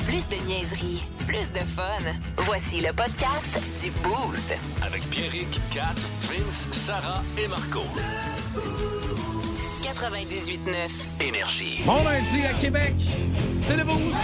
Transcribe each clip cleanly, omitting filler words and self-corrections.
Plus de niaiserie, plus de fun. Voici le podcast du Boost. Avec Pierrick, Kat, Vince, Sarah et Marco. 98.9. Énergie. Bon lundi à Québec, c'est le Boost.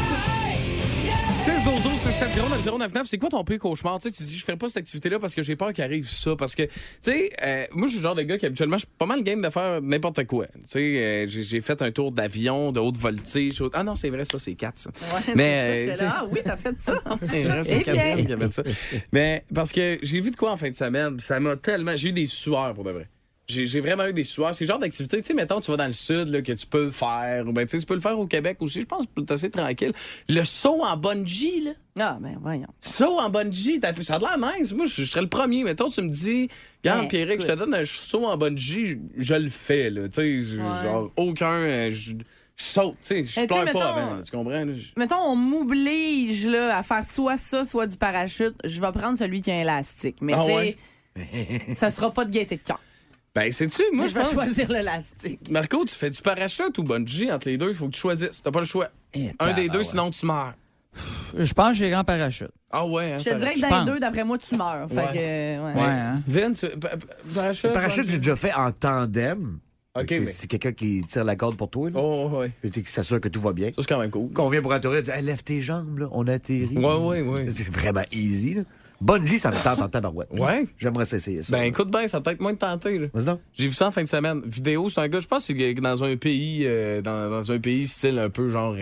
6-12-12-7-0-9-0-9-9. C'est quoi ton pire cauchemar? Tu sais, tu dis, je ferai pas cette activité-là parce que j'ai peur qu'il arrive ça. Parce que, tu sais, moi, je suis le genre de gars qui, habituellement, je suis pas mal game de faire n'importe quoi. Tu sais, j'ai fait un tour d'avion, de haute voltige. Ah non, c'est vrai, ça, c'est 4, ça. Ouais, Mais, c'est ça, là, ah oui, t'as fait ça. C'est vrai, c'est Catherine qui a fait ça. Mais, parce que j'ai vu de quoi en fin de semaine, ça m'a tellement... J'ai eu des sueurs, pour de vrai. J'ai vraiment eu des sueurs. C'est le genre d'activité, tu sais, mettons, tu vas dans le sud, là, que tu peux faire. Ou ben, tu sais, tu peux le faire au Québec aussi. Je pense que c'est assez tranquille. Le saut en bungee, là. Ah, ben voyons. Saut en bungee, ça a l'air nice. Moi, je serais le premier. Mettons, tu me dis, regarde, Pierrick, je te donne un saut en bungee, je le fais, là. Tu sais, genre, aucun. Je saute, tu sais, je pleure pas avant, tu comprends? Là? Mettons, on m'oblige là, à faire soit ça, soit du parachute. Je vais prendre celui qui a un élastique. Mais tu sais, ça sera pas de gaieté de cœur. Ben, sais-tu, moi, je vais choisir l'élastique. Marco, tu fais du parachute ou bungee entre les deux? Il faut que tu choisisses. T'as pas le choix. Un des deux, sinon tu meurs. Je pense que j'irai en parachute. Ah ouais, hein, je te dirais que dans les deux, d'après moi, tu meurs. Fait que, ouais, hein? Vince, parachute. Le parachute, j'ai déjà fait en tandem. OK, mais... mais... C'est quelqu'un qui tire la corde pour toi. Là. Oh, ouais. Et qui s'assure que tout va bien. Ça, c'est quand même cool. Quand on vient pour atterrir, il dit hey, lève tes jambes, là. On atterrit. Ouais. C'est vraiment easy. Là. Bungee, ça me tente en tabarouette. Ouais. J'aimerais essayer ça. Ben, écoute bien, ça va peut-être moins de tenter. Là. Vas-y donc. J'ai vu ça en fin de semaine. Vidéo, c'est un gars, je pense que c'est dans un pays, dans un pays style un peu genre,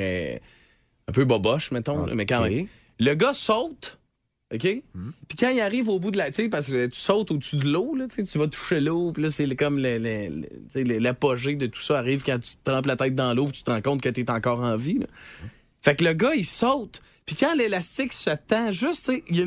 un peu boboche, mettons. Okay. Mais quand même. Le gars saute, OK? Puis quand il arrive au bout de la... Tu sais, parce que tu sautes au-dessus de l'eau, là, tu vas toucher l'eau, puis là, c'est comme l'apogée de tout ça arrive quand tu te trempes la tête dans l'eau puis tu te rends compte que t'es encore en vie. Là. Fait que le gars, il saute. Puis quand l'élastique se tend, juste, tu sais, il y a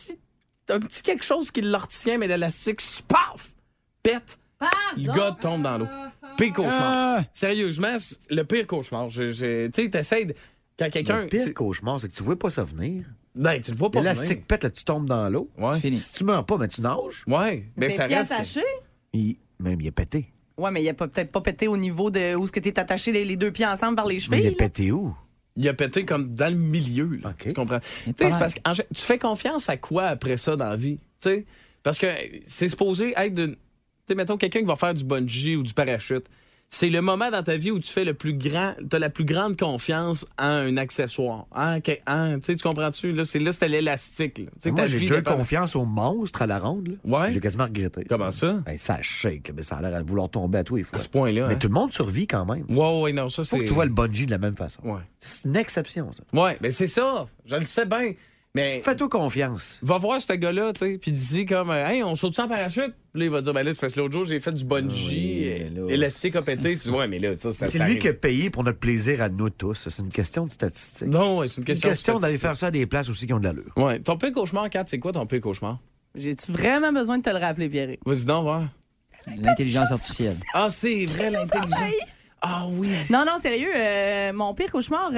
un petit quelque chose qui le retient, mais l'élastique, paf! Pète. Le gars tombe dans l'eau. Pire cauchemar. Sérieusement, le pire cauchemar. Tu sais, t'essayes de... Quand quelqu'un... Le pire cauchemar, c'est que tu vois pas ça venir. Ben, tu le vois pas venir. L'élastique pète, là, tu tombes dans l'eau. Ouais. Si tu meurs pas, mais tu nages. Ouais. Mais ça reste... attaché? Même il est pété. Ouais, mais il a peut-être pas pété au niveau de où est-ce que t'es attaché les deux pieds ensemble par les chevilles. Mais il est pété où? Il a pété comme dans le milieu. Là. Okay. Tu comprends? Tu sais, c'est parce que tu fais confiance à quoi après ça dans la vie? Tu sais? Parce que c'est supposé être de... Tu sais, mettons, quelqu'un qui va faire du bungee ou du parachute. C'est le moment dans ta vie où tu fais t'as la plus grande confiance en un accessoire. Tu comprends-tu? Là, c'était l'élastique. Là. Moi, j'ai déjà eu confiance au monstre à la ronde. Là. Ouais. J'ai quasiment regretté. Comment ça? Ben, ça shake, mais ça a l'air de vouloir tomber à tous les fois. À ce point-là. Mais hein? tout le monde survit quand même. Ouais, non, ça, c'est... Faut que tu vois le bungee de la même façon. Ouais. C'est une exception, ça. Ouais, mais c'est ça. Je le sais bien. Mais fais-toi confiance. Va voir ce gars-là, tu sais, puis dis comme, hey, on saute-tu en parachute? Puis là, il va dire, ben là, c'est parce que l'autre jour, j'ai fait du bungee, l'élastique a pété. Tu dis, ouais, mais là, ça c'est lui arrive. Qui a payé pour notre plaisir à nous tous. C'est une question de statistique. Non, ouais, c'est une question d'aller faire ça à des places aussi qui ont de l'allure. Ouais. Ton pire cauchemar, Kat, c'est quoi ton pire cauchemar? J'ai-tu vraiment besoin de te le rappeler, Pierrick? Vas-y donc, voir. L'intelligence artificielle. Ah, c'est vrai, l'intelligence. Ah oui. Non, sérieux, mon pire cauchemar...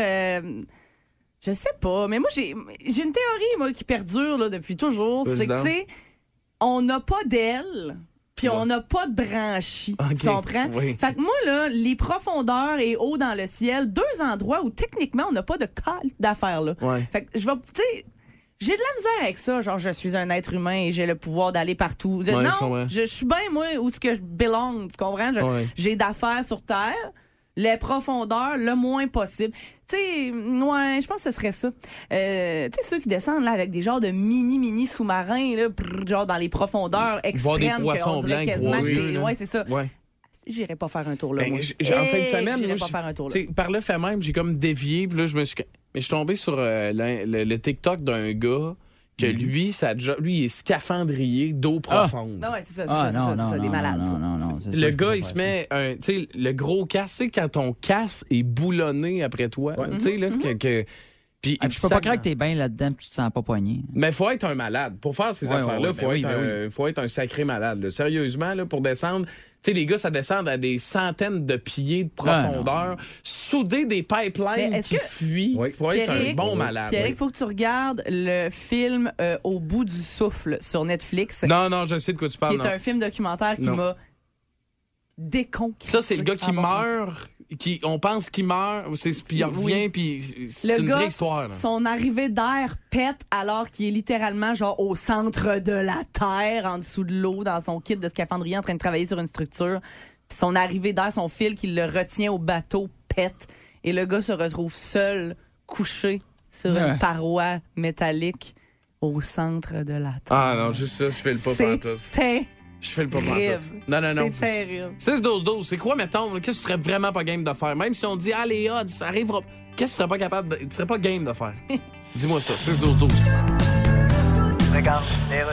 Je sais pas, mais moi, j'ai une théorie, moi, qui perdure là, depuis toujours. C'est que, tu sais, on n'a pas d'aile, puis on n'a pas de branchies. Okay. Tu comprends? Oui. Fait que moi, là, les profondeurs et haut dans le ciel, deux endroits où, techniquement, on n'a pas de cale d'affaires, là. Ouais. Fait que je vais, tu sais... J'ai de la misère avec ça, genre je suis un être humain et j'ai le pouvoir d'aller partout. Je suis bien, moi, où est-ce que je belong, tu comprends? J'ai d'affaires sur Terre. Les profondeurs, le moins possible. Tu sais, je pense que ce serait ça. Tu sais, ceux qui descendent là avec des genres de mini sous-marins, là, genre dans les profondeurs extrêmes. Voir des poissons blancs, ouais, c'est ça. Ouais. J'irais pas faire un tour là. Ben, en fin de semaine, j'irais pas faire un tour là. Par le fait même, j'ai comme dévié, puis là, je suis tombé sur le TikTok d'un gars que lui, il est scaphandrier d'eau profonde. Non, ouais, c'est ça, des malades. Non, le gars, il se met le gros casque, tu sais, quand ton casque est boulonné après toi, tu sais, là, puis je peux pas croire que t'es bien là-dedans et tu te sens pas poigné. Mais il faut être un malade. Pour faire ces affaires-là, il faut être un sacré malade. Là. Sérieusement, là, pour descendre... Tu sais, les gars, ça descend à des centaines de pieds de profondeur, souder des pipelines qui fuient. Il faut être un bon malade. Pierrick, il faut que tu regardes le film Au bout du souffle sur Netflix. Non, je sais de quoi tu parles. Qui est un film documentaire qui m'a déconcrétisé. Ça, c'est le gars qui meurt, on pense qu'il meurt, puis il revient, puis c'est une vraie histoire. Là. Son arrivée d'air pète alors qu'il est littéralement genre au centre de la Terre, en dessous de l'eau, dans son kit de scaphandrier, en train de travailler sur une structure. Puis son arrivée d'air, son fil qui le retient au bateau, pète. Et le gars se retrouve seul, couché sur une paroi métallique au centre de la Terre. Ah non, juste ça, je fais le pas pantoute. Je fais le pas pantoute. Non. C'est terrible. 6-12-12, c'est quoi, mettons, qu'est-ce que tu serais vraiment pas game de faire? Même si on dit, les odds, ça arrivera. Qu'est-ce que tu serais pas capable de. Tu serais pas game de faire? Dis-moi ça, 6-12-12. Regarde,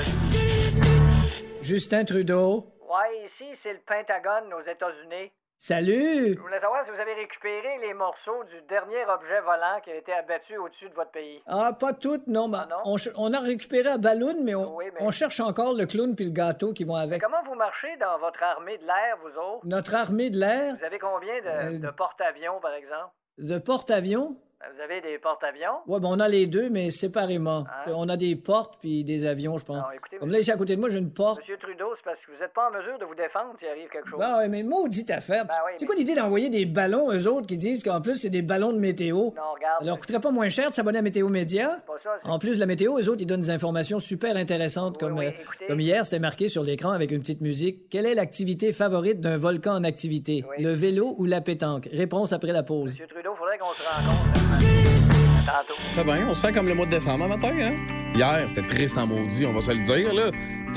Justin Trudeau. Ouais, ici, c'est le Pentagone aux États-Unis. Salut! Je voulais savoir si vous avez récupéré les morceaux du dernier objet volant qui a été abattu au-dessus de votre pays. Ah, pas toutes, non. Non? On a récupéré à Balloon, mais on cherche encore le clown puis le gâteau qui vont avec. Comment vous marchez dans votre armée de l'air, vous autres? Notre armée de l'air? Vous avez combien de porte-avions, par exemple? De porte-avions? Vous avez des porte-avions? Ouais, on a les deux, mais séparément. Hein? On a des portes puis des avions, je pense. Non, écoutez, comme là, ici à côté de moi, j'ai une porte. Monsieur Trudeau, c'est parce que vous n'êtes pas en mesure de vous défendre s'il arrive quelque chose. Ah ouais, mais maudite affaire. C'est quoi l'idée d'envoyer des ballons, eux autres, qui disent qu'en plus, c'est des ballons de météo? Non, regarde. Ça leur coûterait pas moins cher de s'abonner à Météo Média? C'est pas ça. En plus, la météo, eux autres, ils donnent des informations super intéressantes. Comme hier, c'était marqué sur l'écran avec une petite musique. Quelle est l'activité favorite d'un volcan en activité? Oui. Le vélo ou la pétanque? Réponse après la pause. Monsieur Trudeau, faudrait qu'on se rencontre. Très bien, on se sent comme le mois de décembre matin, hein? Hier, c'était triste en maudit, on va se le dire, là.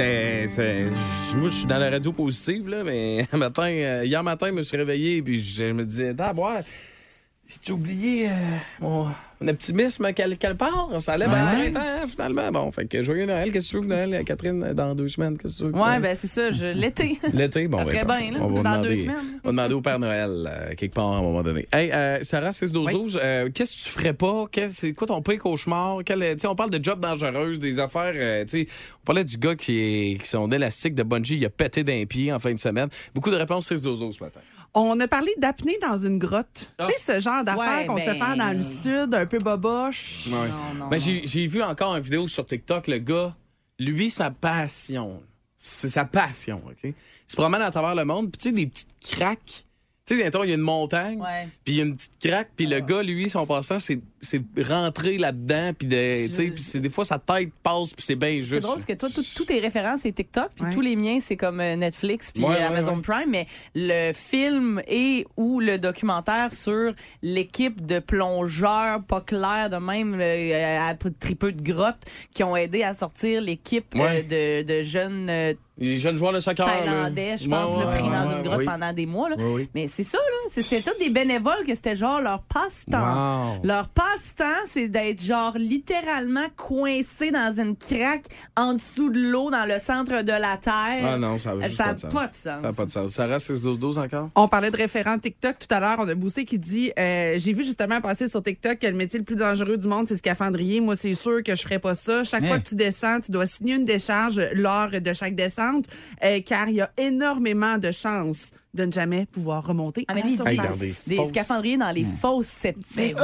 Moi, je suis dans la radio positive, là, mais hier matin, je me suis réveillé et je me disais, boire, si tu oublié mon optimisme quelque part, ça allait bien printemps, finalement. Bon, fait que joyeux Noël, qu'est-ce que tu veux, Noël, Catherine, dans 2 semaines, qu'est-ce que tu veux? Ouais, ben c'est ça, l'été. L'été, bon, ça ferait bien, là, dans 2 semaines. On va demander au Père Noël, quelque part, à un moment donné. Hey, Sarah, 6-12-12, qu'est-ce que tu ferais pas? C'est quoi ton pire cauchemar? On parle de job dangereuse, des affaires, on parlait du gars qui son élastique de bungee, il a pété d'un pied en fin de semaine. Beaucoup de réponses 6-12-12 ce matin. On a parlé d'apnée dans une grotte. Tu sais, ce genre d'affaires qu'on se fait faire dans le sud, un peu boboche. Ouais. Non. J'ai vu encore une vidéo sur TikTok, le gars, lui, sa passion, c'est sa passion, OK? Il se promène à travers le monde, puis tu sais, des petites craques. Tu sais, il y a une montagne, puis il y a une petite craque, puis le gars, lui, son passe-temps, c'est rentrer là-dedans, puis des fois, sa tête passe, puis c'est bien juste. C'est drôle parce que toi, tous tes références, c'est TikTok, puis tous les miens, c'est comme Netflix, puis Amazon Prime, mais le film ou le documentaire sur l'équipe de plongeurs pas clairs de même, à tripeux de grottes, qui ont aidé à sortir l'équipe de jeunes... les jeunes joueurs de soccer. Thaïlandais, je pense, pris dans une grotte pendant des mois. Là. Mais c'est ça, là. C'était tous des bénévoles que c'était genre leur passe-temps. Leur passe-temps, c'est d'être genre littéralement coincé dans une craque en dessous de l'eau dans le centre de la Terre. Ah non, ça n'a pas de sens. Ça n'a pas de sens. Sarah, 6-12-12 encore? On parlait de référent TikTok tout à l'heure. On a Boussé qui dit j'ai vu justement passer sur TikTok que le métier le plus dangereux du monde, c'est scaphandrier. Moi, c'est sûr que je ferais pas ça. Chaque fois que tu descends, tu dois signer une décharge lors de chaque descente. Car il y a énormément de chances de ne jamais pouvoir remonter. Ah, mais lui, des scaphandriers dans les fosses septiques. C'est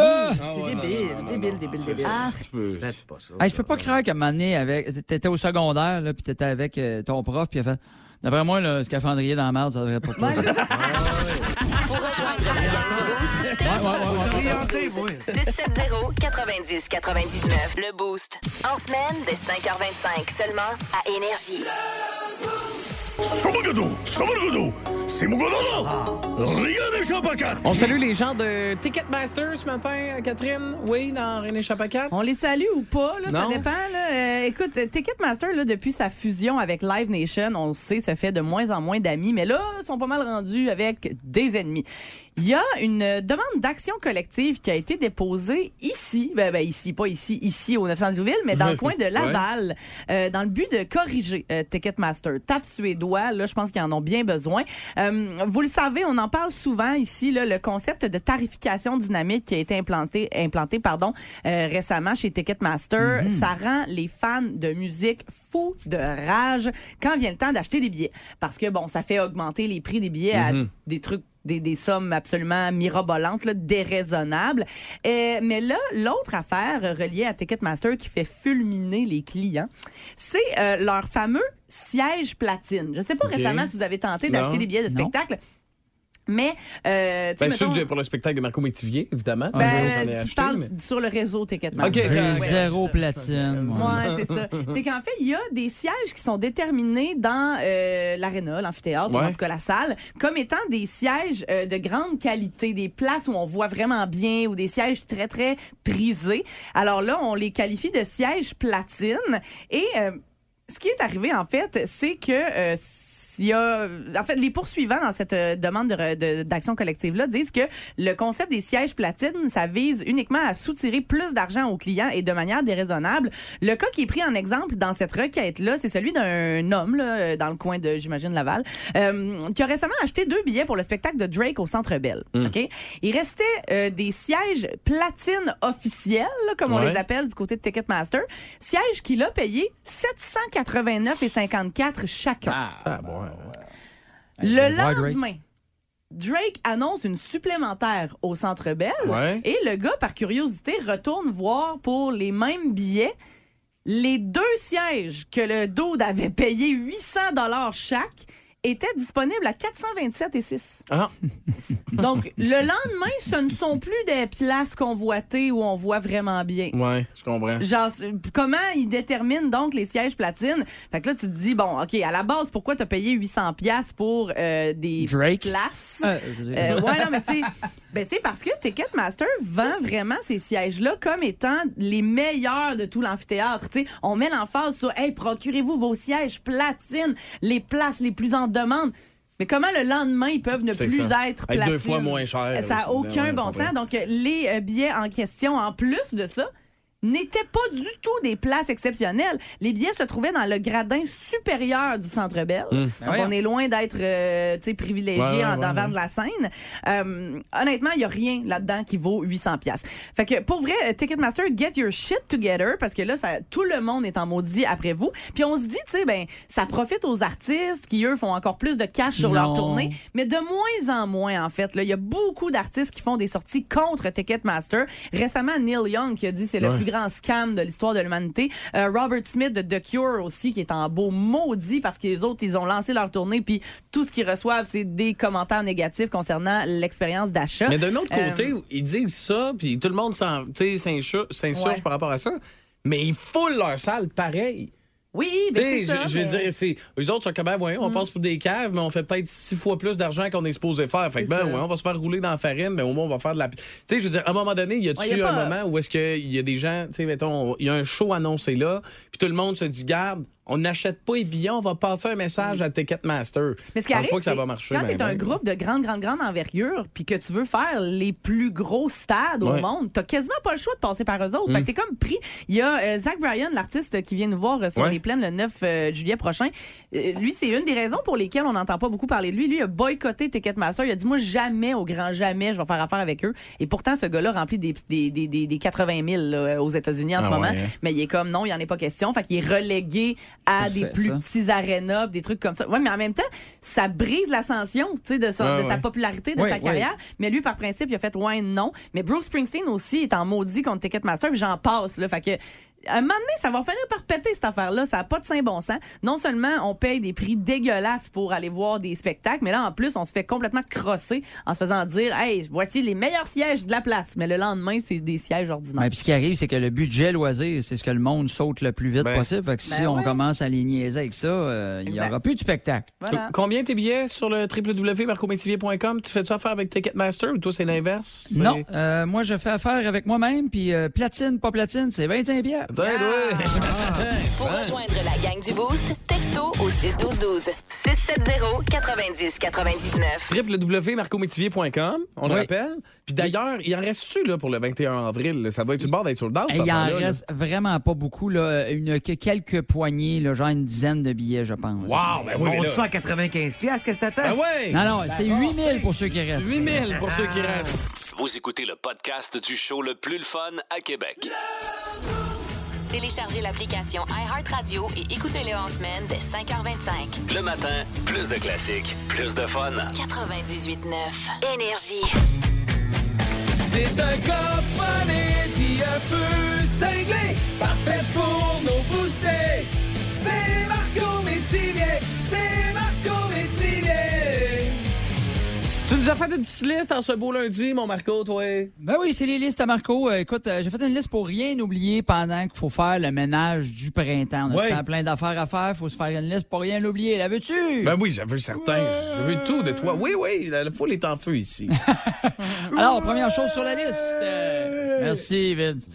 débile. Je peux pas croire qu'à un moment donné, t'étais au secondaire, puis t'étais avec ton prof, puis il a fait... D'après moi, le scaphandrier dans la merde, ça devrait pas poser. Pour rejoindre la gang du Boost, texte 670-90-99. Le Boost. En semaine, dès 5h25, seulement à Énergie. On salue les gens de Ticketmaster ce matin, Catherine. Oui, dans René Chapacat. On les salue ou pas, là, ça dépend. Là. Écoute, Ticketmaster, là, depuis sa fusion avec Live Nation, on le sait, ça fait de moins en moins d'amis, mais là, ils sont pas mal rendus avec des ennemis. Il y a une demande d'action collective qui a été déposée ici, ici au 900-Ville, mais dans le coin de Laval, dans le but de corriger Ticketmaster. Tape suédois, là, je pense qu'ils en ont bien besoin. Vous le savez, on en parle souvent ici, là, le concept de tarification dynamique qui a été implanté récemment chez Ticketmaster. Ça rend les fans de musique fous de rage quand vient le temps d'acheter des billets. Parce que, ça fait augmenter les prix des billets à des trucs des sommes absolument mirobolantes, là, déraisonnables. Mais là, l'autre affaire reliée à Ticketmaster qui fait fulminer les clients, c'est leur fameux sièges platine. Je ne sais pas récemment si vous avez tenté d'acheter des billets de spectacle. Mais, ceux pour le spectacle de Marco Métivier, évidemment. Je parle sur le réseau Ticketmaster. Zéro platine. Ouais, c'est ça. C'est qu'en fait, il y a des sièges qui sont déterminés dans l'aréna, l'amphithéâtre, ou en tout cas la salle, comme étant des sièges de grande qualité, des places où on voit vraiment bien, ou des sièges très, très prisés. Alors là, on les qualifie de sièges platine. Et ce qui est arrivé, en fait, c'est que... les poursuivants dans cette demande d'action collective-là disent que le concept des sièges platines, ça vise uniquement à soutirer plus d'argent aux clients et de manière déraisonnable. Le cas qui est pris en exemple dans cette requête-là, c'est celui d'un homme là, dans le coin de, j'imagine, Laval, qui a récemment acheté 2 billets pour le spectacle de Drake au Centre Bell. Okay? Il restait des sièges platine officiels, là, comme on les appelle du côté de Ticketmaster, sièges qu'il a payés 789,54 chacun. Le lendemain, Drake annonce une supplémentaire au Centre Bell et le gars, par curiosité, retourne voir pour les mêmes billets les 2 sièges que le dude avait payé 800$ chaque étaient disponibles à 427,6. Ah. Donc, le lendemain, ce ne sont plus des places convoitées où on voit vraiment bien. Ouais, je comprends. Genre, comment ils déterminent donc les sièges platines? Fait que là, tu te dis, bon, OK, à la base, pourquoi t'as payé 800$ pour des places? Ouais, non, mais tu sais, c'est parce que Ticketmaster vend vraiment ces sièges-là comme étant les meilleurs de tout l'amphithéâtre. Tu sais, on met l'emphase sur, hey, procurez-vous vos sièges platines, les places les plus en demande. Mais comment le lendemain, ils peuvent ne plus être platines? 2 fois moins cher. Ça n'a aucun bon sens. Donc, les billets en question, en plus de ça, n'étaient pas du tout des places exceptionnelles. Les billets se trouvaient dans le gradin supérieur du Centre Bell. Donc, on est loin d'être privilégié devant de la scène. Honnêtement, il n'y a rien là-dedans qui vaut 800$. Fait que, pour vrai, Ticketmaster, get your shit together, parce que là, tout le monde est en maudit après vous. Puis on se dit, tu sais, ça profite aux artistes qui, eux, font encore plus de cash sur leur tournée. Mais de moins en moins, en fait. Il y a beaucoup d'artistes qui font des sorties contre Ticketmaster. Récemment, Neil Young qui a dit c'est le plus grand scam de l'histoire de l'humanité. Robert Smith de The Cure aussi, qui est en beau maudit parce que les autres, ils ont lancé leur tournée, puis tout ce qu'ils reçoivent, c'est des commentaires négatifs concernant l'expérience d'achat. Mais d'un autre côté, ils disent ça, puis tout le monde s'insurge par rapport à ça, mais ils foulent leur salle pareil. Oui, c'est ça. Je veux dire, eux autres sont quand même, on passe pour des caves, mais on fait peut-être 6 fois plus d'argent qu'on est supposé faire. Fait que on va se faire rouler dans la farine, mais au moins on va faire de la... Tu sais, je veux dire, à un moment donné, y a-tu un moment où est-ce qu'il y a des gens, tu sais, mettons, il y a un show annoncé là, puis tout le monde se dit, garde, on n'achète pas les billets, on va passer un message à Ticketmaster. Mais ce qui arrive, pas que ça va marcher. Quand tu es un groupe de grande envergure puis que tu veux faire les plus gros stades au monde, tu n'as quasiment pas le choix de passer par eux autres. Fait que tu es comme pris. Il y a Zach Bryan, l'artiste qui vient nous voir sur les plaines le 9 juillet prochain. Lui, c'est une des raisons pour lesquelles on n'entend pas beaucoup parler de lui. Lui, il a boycotté Ticketmaster. Il a dit, moi, jamais, au grand jamais, je vais faire affaire avec eux. Et pourtant, ce gars-là remplit des 80 000 là, aux États-Unis en ce moment. Mais il est comme, non, il n'y en est pas question. Fait qu'il est relégué à des plus petits arénas, des trucs comme ça. Ouais, mais en même temps, ça brise l'ascension, tu sais, de sa popularité, de sa carrière. Mais lui, par principe, il a fait non. Mais Bruce Springsteen aussi est en maudit contre Ticketmaster, puis j'en passe, là. Fait que un moment donné, ça va finir par péter cette affaire-là. Ça n'a pas de saint bon sens. Non seulement on paye des prix dégueulasses pour aller voir des spectacles, mais là, en plus, on se fait complètement crosser en se faisant dire, hey, voici les meilleurs sièges de la place. Mais le lendemain, c'est des sièges ordinaires. Ouais, puis ce qui arrive, c'est que le budget loisir, c'est ce que le monde saute le plus vite possible. Fait que si on commence à les niaiser avec ça, il n'y aura plus de spectacle. Voilà. Combien tes billets sur le www.marcométivier.com? Tu fais-tu affaire avec Ticketmaster ou toi, c'est l'inverse? Non. Moi, je fais affaire avec moi-même, puis platine, pas platine, c'est 25$. Pour rejoindre la gang du Boost, texto au 61212. 670-90-99. www.marcométivier.com, on le rappelle. Puis d'ailleurs, il en reste-tu là, pour le 21 avril? Ça doit être une barre d'être sold out. Il en reste vraiment pas beaucoup. Là. Quelques poignées, là, genre une dizaine de billets, je pense. Wow! Ben on dit ça à 95$, qu'est-ce que t'attends? Ben ouais. Non, c'est 8 000 pour ceux qui restent. 8 000 pour ceux qui restent. Vous écoutez le podcast du show le plus fun à Québec. Téléchargez l'application iHeartRadio et écoutez-le en semaine dès 5h25. Le matin, plus de classiques, plus de fun. 98.9 Énergie. C'est un gars funny puis un peu cinglé, parfait pour nos booster. C'est Marco Métivier. nous as fait une petite liste en ce beau lundi, mon Marco, toi? Ben oui, c'est les listes à Marco. Écoute, j'ai fait une liste pour rien oublier pendant qu'il faut faire le ménage du printemps. On a plein d'affaires à faire, faut se faire une liste pour rien oublier. La veux-tu? Ben oui, j'en veux certain. Je veux tout de toi. Oui, la foule est en feu ici. Alors, première chose sur la liste. Merci, Vince.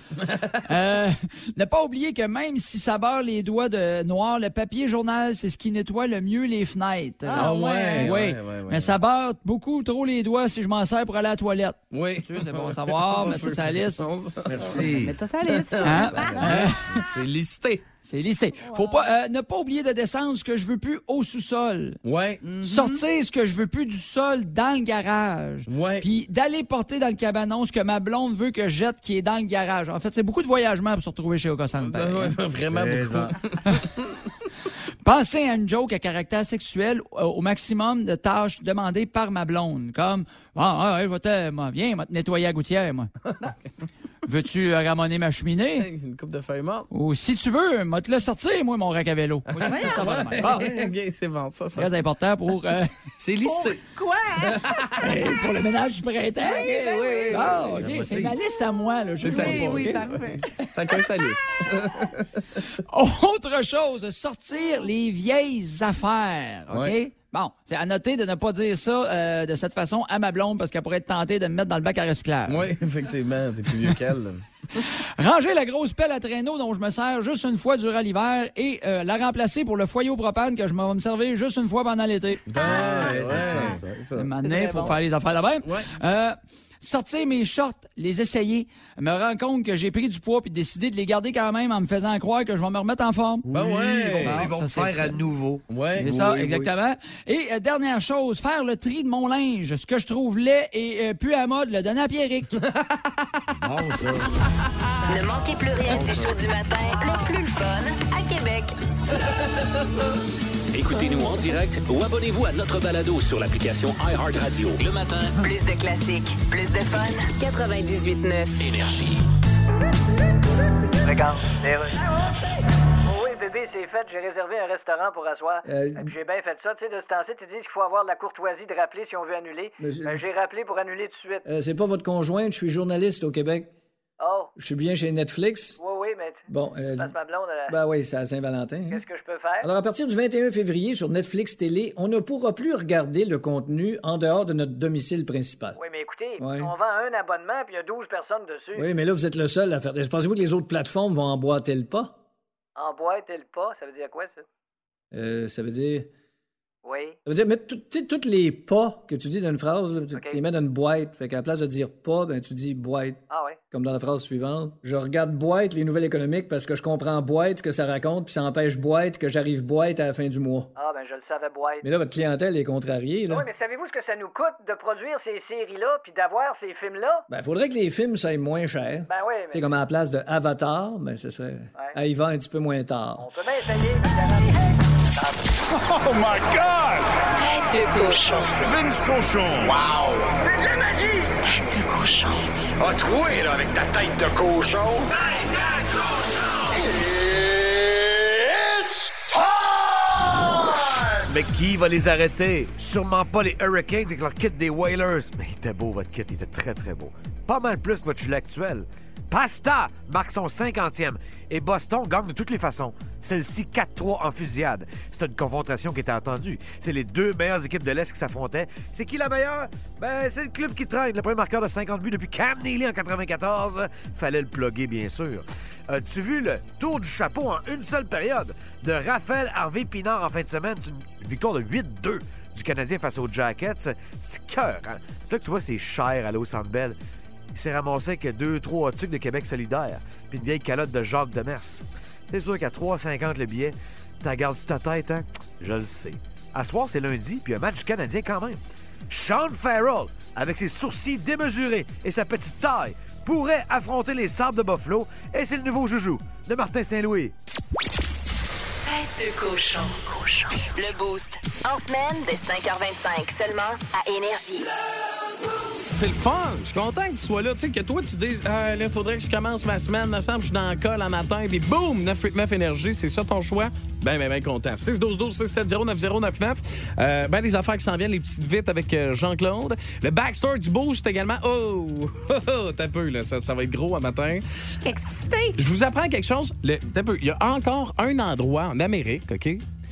Ne pas oublier que même si ça beurre les doigts de noir, le papier journal, c'est ce qui nettoie le mieux les fenêtres. Ah ouais. Oui. Mais ça beurre beaucoup trop les doigts si je m'en sers pour aller à la toilette. Oui. Tu sais, c'est bon à savoir, mais ça, c'est la liste. Merci. Mais ça, ça liste. C'est listé. C'est listé. Faut pas ne pas oublier de descendre ce que je veux plus au sous-sol. Ouais. Sortir ce que je veux plus du sol dans le garage. Ouais. Puis d'aller porter dans le cabanon ce que ma blonde veut que je jette qui est dans le garage. En fait, c'est beaucoup de voyagement pour se retrouver chez Ocosan. Vraiment beaucoup. Pensez à une joke à caractère sexuel au maximum de tâches demandées par ma blonde. Comme, viens, je vais te nettoyer la gouttière, moi. Veux-tu ramoner ma cheminée? Une coupe de feuilles mortes. Ou si tu veux, moi te le sortir, moi, mon rack à vélo. C'est bon, ça. Très important pour... C'est listé. Quoi? Pour le ménage du printemps. Oui. Ah, OK. C'est ma liste à moi, là. Oui, parfait. Chacun sa liste. Autre chose, sortir les vieilles affaires, OK? Ouais. Bon, c'est à noter de ne pas dire ça de cette façon à ma blonde parce qu'elle pourrait être tentée de me mettre dans le bac à recyclage. Oui, effectivement, t'es plus vieux qu'elle. Ranger la grosse pelle à traîneau dont je me sers juste une fois durant l'hiver et la remplacer pour le foyer au propane que je vais me servir juste une fois pendant l'été. Maintenant, il faut faire les affaires là-bas. Ouais. Sortir mes shorts, les essayer, me rendre compte que j'ai pris du poids puis décider de les garder quand même en me faisant croire que je vais me remettre en forme. Oui, ils vont te faire à nouveau. Ouais. C'est ça, exactement. Et dernière chose, faire le tri de mon linge. Ce que je trouve laid et plus à mode, le donner à Pierrick. Bon, ça. Ne manquez plus rien du show du matin, le plus fun à Québec. Écoutez-nous en direct ou abonnez-vous à notre balado sur l'application iHeartRadio. Le matin, Plus de classiques, plus de fun. 98.9 Énergie. Regarde, oui, bébé, c'est fait. J'ai réservé un restaurant pour asseoir. J'ai bien fait ça. Tu sais, de ce temps-ci, tu dis qu'il faut avoir de la courtoisie de rappeler si on veut annuler. J'ai rappelé pour annuler tout de suite. C'est pas votre conjointe, je suis journaliste au Québec. Oh. Je suis bien chez Netflix. Oui, mais... Bon, Passe ma blonde... Ben oui, c'est à Saint-Valentin. Hein? Qu'est-ce que je peux faire? Alors, à partir du 21 février, sur Netflix Télé, on ne pourra plus regarder le contenu en dehors de notre domicile principal. Oui, mais écoutez, Ouais. on vend un abonnement puis il y a 12 personnes dessus. Oui, mais là, vous êtes le seul à faire... Pensez-vous que les autres plateformes vont emboîter le pas? Emboîter le pas, ça veut dire quoi, ça? Ça veut dire... Oui. Ça veut dire, mais tu sais, tous les pas que tu dis dans une phrase, là, tu les mets dans une boîte. Fait qu'à la place de dire pas, ben tu dis boîte. Ah oui? Comme dans la phrase suivante. Je regarde boîte, les nouvelles économiques, parce que je comprends boîte, ce que ça raconte, puis ça empêche boîte que j'arrive boîte à la fin du mois. Ah, ben je le savais, boîte. Mais là, votre clientèle est contrariée, là. Oui, mais savez-vous ce que ça nous coûte de produire ces séries-là puis d'avoir ces films-là? Ben, faudrait que les films soient moins chers. Ben oui, mais... Tu sais, comme à la place de Avatar, ben, ce serait à y va un petit peu moins tard. On peut bien essayer. Oh my God! Tête de cochon. Vince Cochon! Wow! C'est de la magie! Tête de cochon. A troué, là, avec ta tête de cochon! Tête de cochon! It's time! Mais qui va les arrêter? Sûrement pas les Hurricanes avec leur kit des Whalers. Mais il était beau, votre kit. Il était très, très beau. Pas mal plus que votre gilet actuel. Pasta marque son 50e. Et Boston gagne de toutes les façons. Celle-ci 4-3 en fusillade. C'est une confrontation qui était attendue. C'est les deux meilleures équipes de l'Est qui s'affrontaient. C'est qui la meilleure? Ben, c'est le club qui traîne. Le premier marqueur de 50 buts depuis Cam Neely en 94. Fallait le plugger, bien sûr. As-tu vu le tour du chapeau en une seule période de Raphaël Harvey-Pinard en fin de semaine? C'est une victoire de 8-2 du Canadien face aux Jackets. C'est cœur, hein? C'est là que tu vois, c'est cher à l'eau Centre Bell. Il s'est ramassé avec 2-3 tucs de Québec solidaire puis une vieille calotte de Jacques Demers. C'est sûr qu'à 3,50 le billet, t'as gardé ta tête, hein? Je le sais. À soir, c'est lundi, puis un match canadien quand même. Sean Farrell, avec ses sourcils démesurés et sa petite taille, pourrait affronter les Sabres de Buffalo, et c'est le nouveau joujou de Martin Saint-Louis. Tête de cochon. Le Boost. En semaine, dès 5h25, seulement à Énergie. C'est le fun. Je suis content que tu sois là. Tu sais, que toi, tu dises, là, il faudrait que je commence ma semaine. Me semble que je suis dans le col en matin. Puis boum, 989 Énergie. C'est ça ton choix? Ben content. 612-12-670-9099. Les affaires qui s'en viennent, les petites vites avec Jean-Claude. Le backstore du Boost également. T'as peu, là. Ça va être gros un matin. Je suis excitée. Je vous apprends quelque chose. T'as peu. Il y a encore un endroit en Amérique, OK,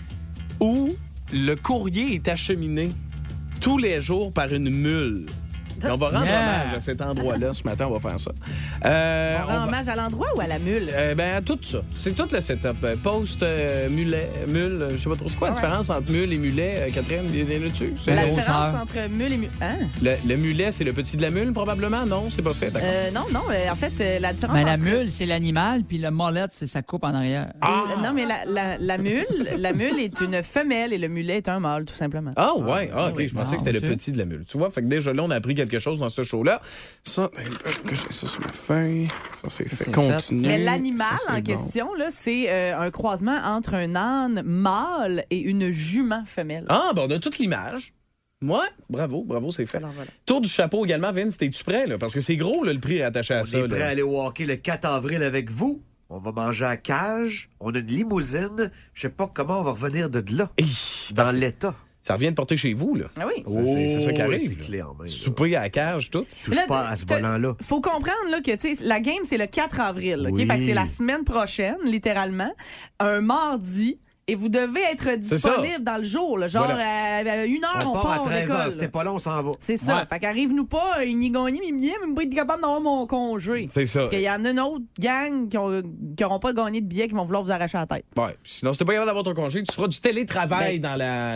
où le courrier est acheminé tous les jours par une mule. Et on va rendre hommage à cet endroit-là. Ce matin, on va faire ça. On rend hommage à l'endroit ou à la mule? À tout ça. C'est tout le setup. Post, mulet, mule. Je sais pas trop. C'est quoi la différence entre mule et mulet, Catherine? Viens-tu? La différence entre mule et mulet. Hein? Le mulet, c'est le petit de la mule, probablement? Non, c'est pas fait. D'accord. Non. En fait, la différence. La mule, c'est l'animal, puis le molette, c'est sa coupe en arrière. Non, mais la mule est une femelle et le mulet est un mâle, tout simplement. Ah, ouais. OK. Je pensais que c'était le petit de la mule. Tu vois, fait que déjà là, on a appris quelque chose dans ce show-là. Ça, que j'ai ça sur ma feuille. Ça, c'est fait. Continuer. Mais l'animal en question, là, c'est un croisement entre un âne mâle et une jument femelle. On a toute l'image. Ouais, bravo, c'est fait. Alors, voilà. Tour du chapeau également, Vince, t'es-tu prêt, là? Parce que c'est gros, là, le prix attaché à ça. On est prêt à aller walker le 4 avril avec vous. On va manger à cage. On a une limousine. Je sais pas comment on va revenir de là. Dans l'état. Ça revient de porter chez vous, là. Ah oui. C'est ça qui arrive. C'est clé en main. Souper à la cage, tout. Touche pas à ce volant-là. Faut comprendre là, que la game, c'est le 4 avril. Okay? Fait que c'est la semaine prochaine, littéralement. Un mardi. Et vous devez être disponible dans le jour. Là, genre, à 1h, on part à 13h. C'était pas long, on s'en va. C'est ça. Fait qu'arrive-nous pas, ni gagner mes billets, même pas être capable d'avoir mon congé. C'est ça. Parce qu'il y en a une autre gang qui n'auront pas gagné de billets qui vont vouloir vous arracher la tête. Ouais. Sinon, si t'es pas capable d'avoir ton congé, tu feras du télétravail dans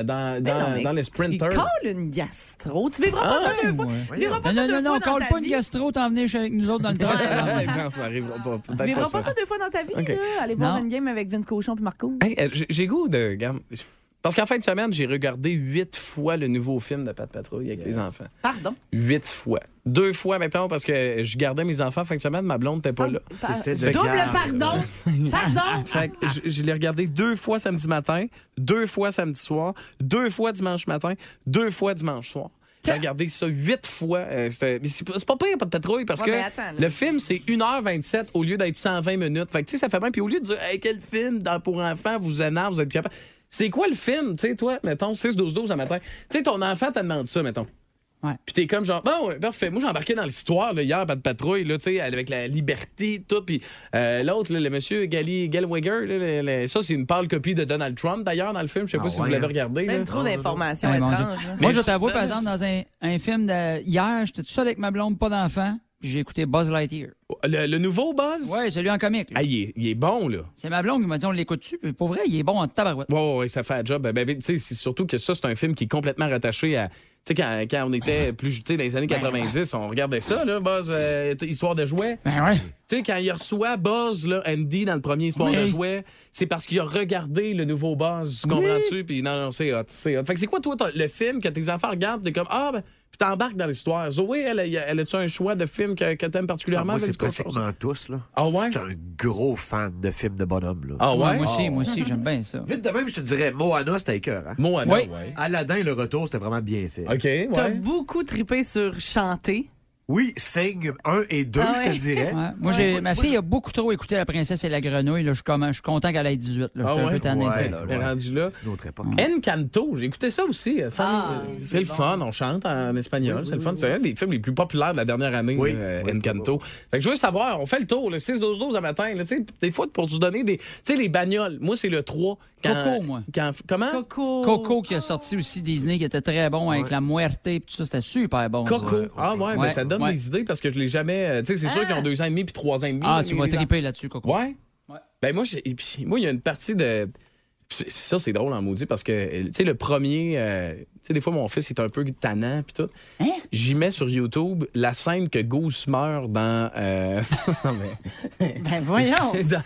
les sprinters. Tu colles une gastro. Tu vivras pas ça deux fois. Tu vivras pas ça deux fois. Non, colle pas une gastro, t'en venir avec nous autres dans le train. Non, ça arrivera pas. Tu vivras pas ça deux fois dans ta vie. Aller voir une game avec Vince Cochon et Marco. J'ai goût de... Parce qu'en fin de semaine, j'ai regardé 8 fois le nouveau film de Pat Patrouille avec les enfants. Pardon? 8 fois. 2 fois maintenant parce que je gardais mes enfants en fin de semaine, ma blonde n'était pas là. Double pardon! Pardon! Fait que je l'ai regardé 2 fois samedi matin, 2 fois samedi soir, 2 fois dimanche matin, 2 fois dimanche soir. J'ai regardé ça 8 fois. C'est pas pire, Pat Patrouille, parce que le film, c'est 1h27 au lieu d'être 120 minutes. Fait que, tu sais, ça fait bien. Puis au lieu de dire, hey, quel film pour enfants vous énerve, vous êtes plus capable. C'est quoi le film, tu sais, toi, mettons, 6-12-12 à matin? Tu sais, ton enfant te demande ça, mettons. Ouais. Puis t'es comme genre, bon, ouais, parfait. Moi, j'ai embarqué dans l'histoire là, hier, Pat Patrouille, là, tu sais, avec la liberté, tout. Puis l'autre, là, le monsieur Gallagher, ça, c'est une pâle copie de Donald Trump, d'ailleurs, dans le film. Je sais pas si vous l'avez regardé. Même trop d'informations étranges. Moi, je t'avoue, par exemple, dans un film hier, j'étais tout seul avec ma blonde, pas d'enfant. Puis j'ai écouté Buzz Lightyear. Le nouveau Buzz? Oui, celui en comique. Ah, il est bon, là. C'est ma blonde qui m'a dit, on l'écoute-tu? Puis pour vrai, il est bon en tabarouette. Oui, ça fait un job. Tu sais, c'est surtout que ça, c'est un film qui est complètement rattaché à... Tu sais, quand on était plus jeté dans les années 90, on regardait ça, là, Buzz, Histoire de jouets. Ben ouais. Tu sais, quand il reçoit Buzz, là, Andy, dans le premier Histoire de jouets, c'est parce qu'il a regardé le nouveau Buzz, tu comprends-tu? Puis non, c'est hot. Fait que c'est quoi, toi, le film, que tes enfants regardent, t'es comme, puis t'embarques dans l'histoire. Zoé, elle a-tu un choix de film que t'aimes particulièrement? Moi, c'est pratiquement tous, là. Ah ouais? Je suis un gros fan de films de bonhomme, là. Ah ouais? Moi aussi, j'aime bien ça. Vite de même, je te dirais, Moana, c'était écœur, hein? Moana, oui. Aladdin, le retour, c'était vraiment bien fait. OK, ouais. T'as beaucoup trippé sur chanter. Oui, Sing 1 et 2, je te dirais. Ouais. Moi, ma fille a beaucoup trop écouté La Princesse et la Grenouille. Là, je suis content qu'elle ait 18. Là. Je suis un peu tanné. Elle est rendue là. C'est une autre époque. Encanto, j'ai écouté ça aussi. C'est le fun, on chante en espagnol. C'est le fun. C'est un des films les plus populaires de la dernière année, Encanto. Fait que je veux savoir, on fait le tour, le 6-12-12 à matin. Là, des fois, pour se donner des... Tu sais, les bagnoles. Moi, c'est le 3. Coco, moi. Comment? Coco qui a sorti aussi Disney, qui était très bon avec la Muerte et tout ça. C'était super bon. Coco. Mais ça donne des idées parce que je l'ai jamais... Tu sais, c'est sûr qu'ils ont 2 ans et demi puis 3 ans et demi. Tu vas triper là-dessus, Coco. Ouais. Ben moi, il y a une partie de... Ça, c'est drôle en maudit parce que, tu sais, le premier... tu sais, des fois, mon fils est un peu tannant puis tout. Hein? J'y mets sur YouTube la scène que Goose meurt dans... Non, mais... Ben voyons!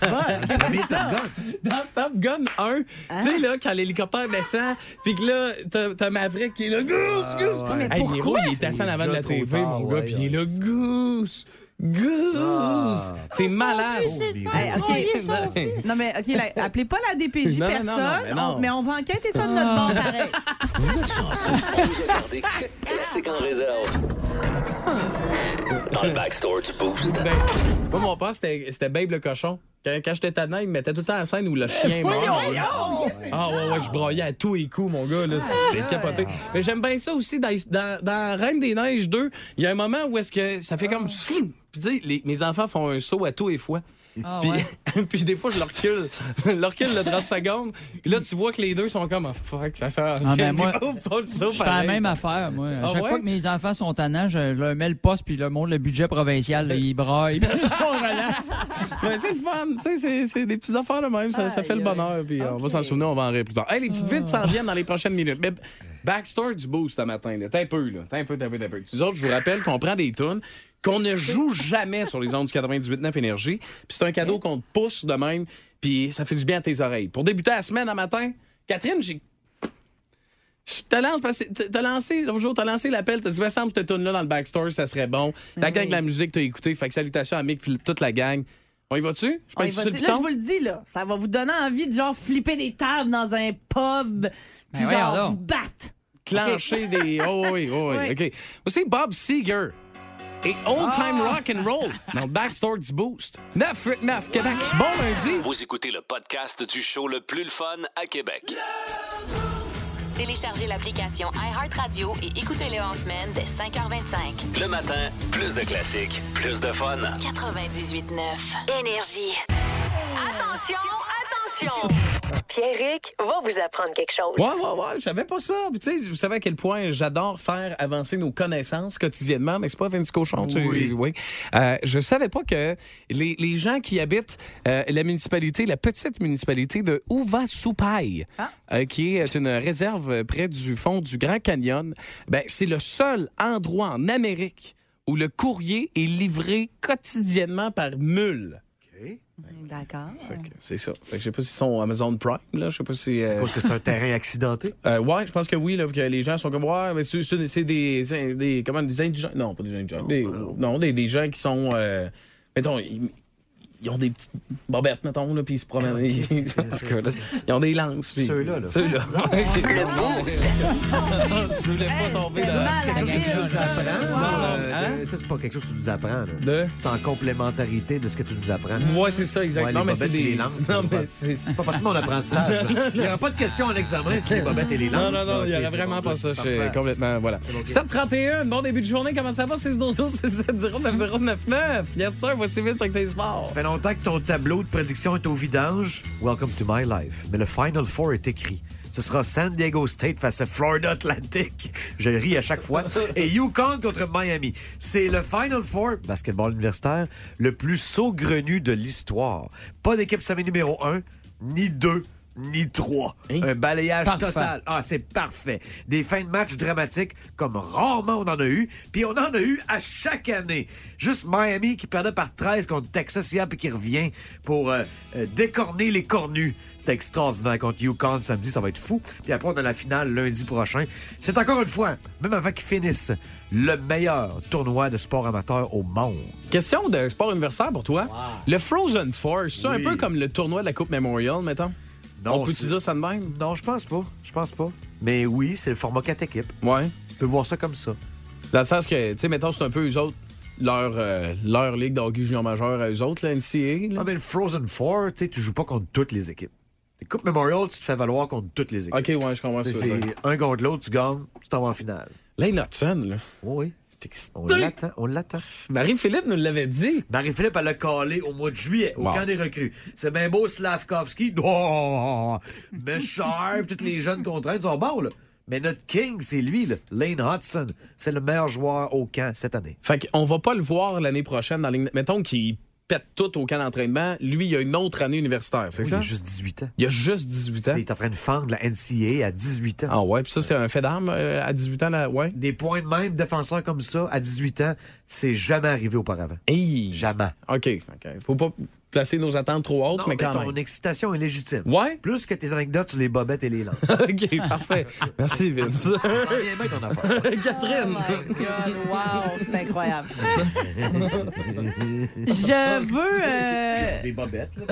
Dans Top Gun 1. Tu sais, là, quand l'hélicoptère descend, puis que là, t'as Maverick qui est là, Goose! Mais pourquoi? Il est assis en avant de la TV, mon gars, puis il est là, Goose! C'est malade! Non, mais OK, appelez pas la DPJ, personne, mais on va enquêter ça de notre bord pareil. Vous êtes chanceux. Vous regardez Classique en réserve. Dans le backstore du Boost. Moi, mon père, c'était Babe le cochon. Quand j'étais tannant, il me mettait tout le temps la scène où le chien est mort. Ah ouais, je broyais à tous les coups, mon gars. Là, c'était capoté. Mais j'aime bien ça aussi. Dans Reine des Neiges 2, il y a un moment où est-ce que ça fait comme... Puis tu sais, mes enfants font un saut à tous les fois. Puis des fois, je le recule le 30 secondes. Puis là, tu vois que les deux sont comme fuck, ça sert. Moi, je fais la même affaire, moi. À chaque fois que mes enfants sont tannants, je leur mets le poste puis je leur montre le budget provincial. Là, ils braillent. Ils sont relax. C'est le fun. Tu sais, c'est des petites affaires de même. Ça fait le bonheur. Puis on va s'en souvenir, on va en rire plus tard. Hey, les petites vides s'en viennent dans les prochaines minutes. Mais backstore du Boost ce matin. T'as un peu. Nous autres, je vous rappelle qu'on prend des tunes qu'on ne joue jamais sur les ondes du 98.9 Énergie. Puis c'est un cadeau qu'on te pousse de même, puis ça fait du bien à tes oreilles. Pour débuter la semaine à matin, Catherine, je te lance parce que t'as lancé l'appel, t'as dit, me semble que cette tune-là dans le backstore, ça serait bon. La gang de la musique t'as écouté, fait que salutations à Mick puis toute la gang. On y va-tu? Là, je vous le dis, là, ça va vous donner envie de genre flipper des tables dans un pub, puis genre vous battre. Clencher des... oui. OK. Moi, c'est Bob Seger. Et Old Time Rock and Roll dans le backstore du Boost. 9-9 Québec. Bon lundi. Vous écoutez le podcast du show le plus le fun à Québec. Téléchargez l'application iHeartRadio et écoutez-le en semaine dès 5h25. Le matin, plus de classiques, plus de fun. 98.9 Énergie. Attention! Pierrick va vous apprendre quelque chose. Ouais, je savais pas ça. Puis tu sais, vous savez à quel point j'adore faire avancer nos connaissances quotidiennement, mais c'est pas Vince Cochon. Oui. Je savais pas que les gens qui habitent la petite municipalité de Uvasupai, qui est une réserve près du fond du Grand Canyon, c'est le seul endroit en Amérique où le courrier est livré quotidiennement par mule. D'accord. C'est ça. Fait que je sais pas s'ils sont Amazon Prime, là. Je sais pas si. C'est parce que c'est un terrain accidenté? Ouais, je pense que oui, là, que les gens sont comme, ouais, mais c'est des indigents. Non, pas des indigents. Des gens qui sont. Mettons, ils ont des petites bobettes, mettons, là, puis ils se promènent. Ils ont des lances. Ceux-là. Je voulais pas tomber dans quelque chose que tu nous apprends. Ça, c'est pas quelque chose que tu nous apprends. C'est en complémentarité de ce que tu nous apprends. Ouais, c'est ça, exactement. Ouais, mais c'est des lances. Non, mais c'est pas possible mon apprentissage. Il n'y aura pas de question en examen sur les bobettes et les lances. Non, il n'y aurait vraiment pas ça. Je suis complètement. Voilà. 7h31, bon début de journée. Comment ça va? 612-12-670-99. Yes, sir. Voici vite sur tes sports. Ça fait longtemps que ton tableau de prédiction est au vidange. Welcome to my life. Mais le Final Four est écrit. Ce sera San Diego State face à Florida Atlantic. Je ris à chaque fois. Et UConn contre Miami. C'est le Final Four, basketball universitaire, le plus saugrenu de l'histoire. Pas d'équipe sommet numéro 1, ni 2, ni 3. Un balayage total. Ah, c'est parfait. Des fins de match dramatiques comme rarement on en a eu. Puis on en a eu à chaque année. Juste Miami qui perdait par 13 contre Texas hier puis qui revient pour décorner les cornus. C'était extraordinaire contre UConn samedi, ça va être fou. Puis après, on a la finale lundi prochain. C'est encore une fois, même avant qu'ils finissent, le meilleur tournoi de sport amateur au monde. Question de sport universitaire pour toi. Wow. Le Frozen Four, c'est un peu comme le tournoi de la Coupe Memorial, mettons? Non, on peut-tu dire ça de même? Non, je pense pas. Mais oui, c'est le format 4 équipes. Ouais. Tu peux voir ça comme ça. Dans le sens que, tu sais, mettons, c'est un peu eux autres, leur ligue de hockey junior majeur à eux autres, la NCAA. Ah, mais le Frozen Four, tu sais, tu joues pas contre toutes les équipes. Les Coupes Memorial, tu te fais valoir contre toutes les équipes. OK, ouais, je comprends ça. C'est un contre l'autre, tu gagnes, tu t'en vas en finale. Lane Hudson, là. Oui. On l'attend. Marie-Philippe nous l'avait dit. Marie-Philippe, elle l'a calé au mois de juillet, au camp des recrues. C'est bien beau, Slavkovski. Oh, mais Sharp, tous les jeunes contraintes sont bons, là. Mais notre king, c'est lui, là. Lane Hudson. C'est le meilleur joueur au camp cette année. Fait qu'on va pas le voir l'année prochaine dans les... Mettons qu'il pète tout au camp d'entraînement. Lui, il a une autre année universitaire, c'est ça? Il a juste 18 ans. Il a juste 18 ans. Il est en train de fendre la NCAA à 18 ans. Ah ouais, puis ça, c'est un fait d'armes à 18 ans, là, ouais. Des points de même défenseurs comme ça, à 18 ans, c'est jamais arrivé auparavant. Hey. Jamais. OK. Faut pas placer nos attentes trop hautes, mais quand même. Ton excitation est légitime. Ouais? Plus que tes anecdotes sur les bobettes et les lances. OK, parfait. Merci, Vince. Ça sent bien ton affaire. Catherine. Oh my God, wow, c'est incroyable. Je veux... Des bobettes, là.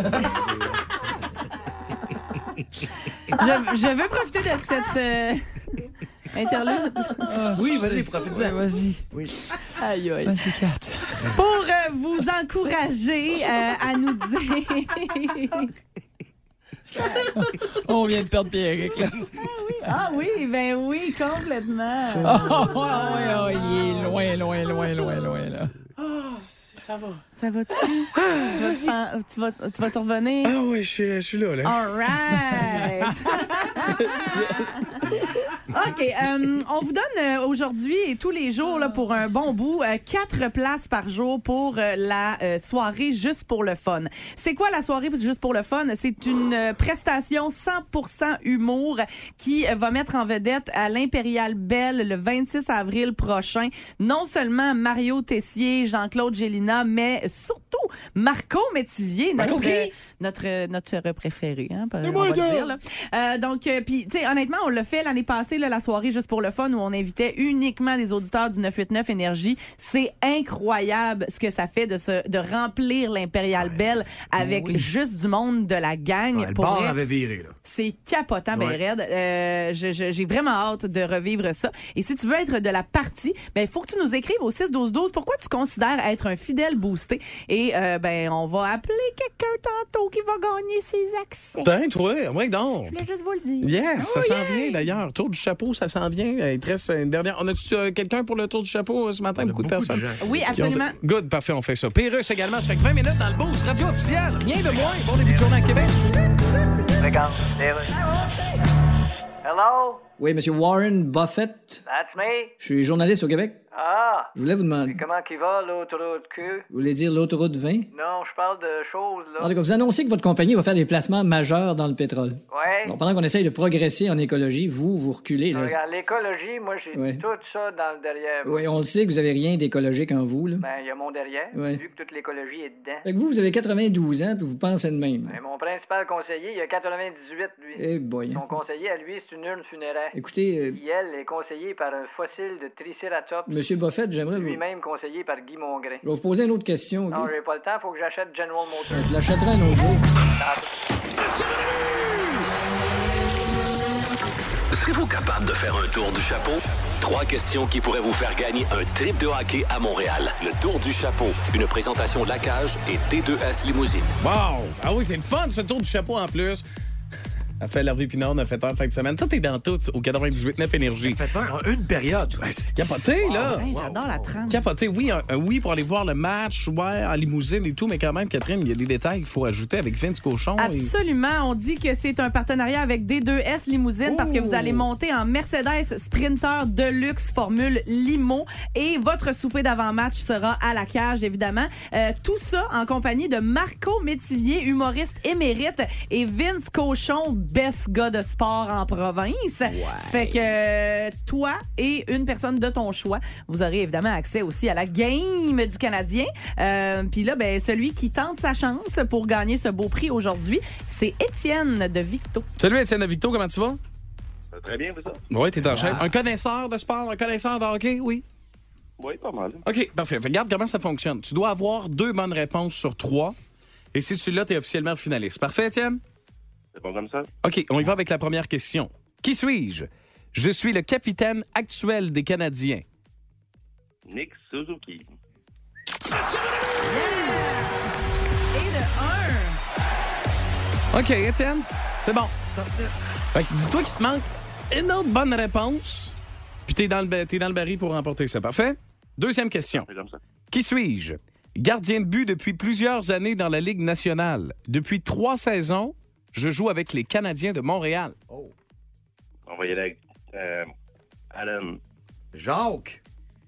Je veux profiter de cette interlude. Oui, vas-y, profite-en. Vas-y. Oui. Aïe, aïe. Vas-y, Kat. Pour vous encourager à nous dire... On vient de perdre Pierrick, là. Ah oui, ben oui, complètement. Oh, il est loin, là. Ça va. Ça va-tu? Tu vas te revenir? Ah oui, je suis là. All right. OK. On vous donne aujourd'hui et tous les jours là, pour un bon bout 4 places par jour pour la soirée Juste pour le fun. C'est quoi la soirée Juste pour le fun? C'est une prestation 100% humour qui va mettre en vedette à l'Impérial Belle le 26 avril prochain. Non seulement Mario Tessier, Jean-Claude Gélina, mais surtout Marco Métivier, notre préféré, hein, on va le dire. Là. Donc, puis, tu sais, honnêtement, on l'a fait l'année passée, là, la soirée Juste pour le fun, où on invitait uniquement des auditeurs du 989 Énergie. C'est incroyable ce que ça fait de remplir l'Impérial Belle avec juste du monde de la gang. Le bar avait viré, là. C'est capotant, ben raide. J'ai vraiment hâte de revivre ça. Et si tu veux être de la partie, ben il faut que tu nous écrives au 6-12-12 pourquoi tu considères être un fidèle boosté. Et ben on va appeler quelqu'un tantôt qui va gagner ses accès. Oui, donc. Je voulais juste vous le dire. Yes, ça s'en vient d'ailleurs. Tour du chapeau, ça s'en vient. Il te reste une dernière. On a-tu quelqu'un pour le tour du chapeau ce matin? Beaucoup de personnes. Oui, absolument. Good, parfait, on fait ça. Pérus également, chaque 20 minutes dans le boost. Radio officielle, rien de moins. Bon début de journée à Québec. Regarde, Hello? Oui, Monsieur Warren Buffett. That's me. Je suis journaliste au Québec. Ah! Je voulais vous demander... Et comment qu'il va, l'autoroute Q? Vous voulez dire l'autoroute 20? Non, je parle de choses, là. En tout cas, vous annoncez que votre compagnie va faire des placements majeurs dans le pétrole. Ouais. Donc, pendant qu'on essaye de progresser en écologie, vous reculez, là. Regarde, l'écologie, moi, j'ai tout ça dans le derrière. Oui, on le sait que vous avez rien d'écologique en vous, là. Ben, il y a mon derrière, vu que toute l'écologie est dedans. Fait que vous avez 92 ans, puis vous pensez de même. Ben, mon principal conseiller, il a 98, lui. Eh boy. Son conseiller, à lui, c'est une urne funéraire. Écoutez... Puis elle est conseillée par un fossile de Triceratops. Monsieur Buffett, j'aimerais... Lui-même conseillé par Guy Mongrain. Je vais vous poser une autre question. Non, j'ai pas le temps, faut que j'achète General Motors. Je l'achèterai un autre jour. Serez-vous capable de faire un tour du chapeau? 3 questions qui pourraient vous faire gagner un trip de hockey à Montréal. Le tour du chapeau, une présentation de La Cage et T2S Limousine. Wow! Ah oui, c'est le fun, ce tour du chapeau en plus. A fait Hervé Pinard, on a fait un fin de semaine. Tout est dans tout au 98.9 Énergie. Ça fait une période. Ouais, c'est capoté, là. Ouais, j'adore la trame. Capoté, oui, oui, pour aller voir le match, en limousine et tout, mais quand même, Catherine, il y a des détails qu'il faut ajouter avec Vince Cochon. Absolument. On dit que c'est un partenariat avec D2S Limousine parce que vous allez monter en Mercedes Sprinter Deluxe Formule Limo et votre souper d'avant-match sera à la cage, évidemment. Tout ça en compagnie de Marco Métivier, humoriste émérite, et Vince Cochon, best gars de sport en province. Ouais. Fait que toi et une personne de ton choix, vous aurez évidemment accès aussi à la game du Canadien. Puis là, ben, celui qui tente sa chance pour gagner ce beau prix aujourd'hui, c'est Étienne de Victo. Salut Étienne de Victo, comment tu vas? Très bien, c'est ça. Oui, t'es en chef. Un connaisseur de sport, un connaisseur de hockey, oui? Oui, pas mal. OK, parfait. Regarde comment ça fonctionne. Tu dois avoir 2 bonnes réponses sur 3. Et si tu l'as, t'es officiellement finaliste. Parfait, Étienne? C'est bon comme ça. OK, on y va avec la première question. Qui suis-je? Je suis le capitaine actuel des Canadiens. Nick Suzuki. Et de 1. OK, Étienne, c'est bon. Fait que dis-toi qu'il te manque une autre bonne réponse, puis t'es dans le baril pour remporter ça. Parfait? Deuxième question. C'est comme ça. Qui suis-je? Gardien de but depuis plusieurs années dans la Ligue nationale. Depuis 3 saisons, je joue avec les Canadiens de Montréal. Oh. On va y aller avec Alan. Jacques.